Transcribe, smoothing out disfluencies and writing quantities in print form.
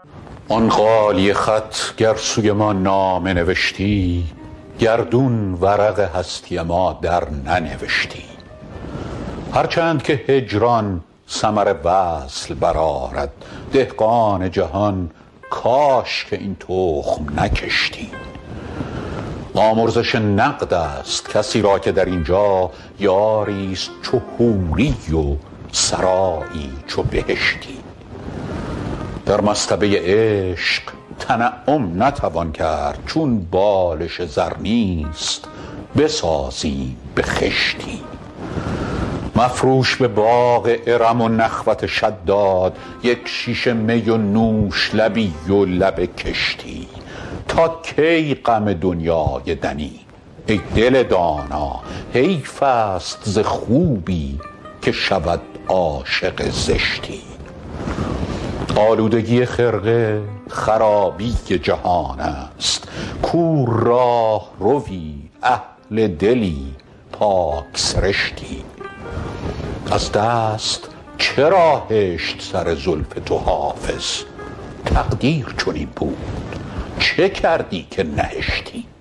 آن غالیه خط گر سوی ما نامه نوشتی، گردون ورق هستی ما در ننوشتی. هرچند که هجران ثمر وصل برآرد، دهقان جهان کاش که این تخم نکشتی. آمرزش نقد است کسی را که در اینجا یاریست چو حوری و سرایی چو بهشتی. در مصطبه عشق تنعم نتوان کرد، چون بالش زر نیست بسازیم به خشتی. مفروش به باغ ارم و نخوت شداد، یک شیشه می و نوش لبی و لب کشتی. تا کی غم دنیای دنی ای دل دانا، حیف است ز خوبی که شود عاشق زشتی. آلودگی خرقه خرابی جهان است، کو راه روی اهل دلی پاک سرشتی. از دست چرا هشت سر زلف تو حافظ؟ تقدیر چنین بود چه کردی که نهشتی؟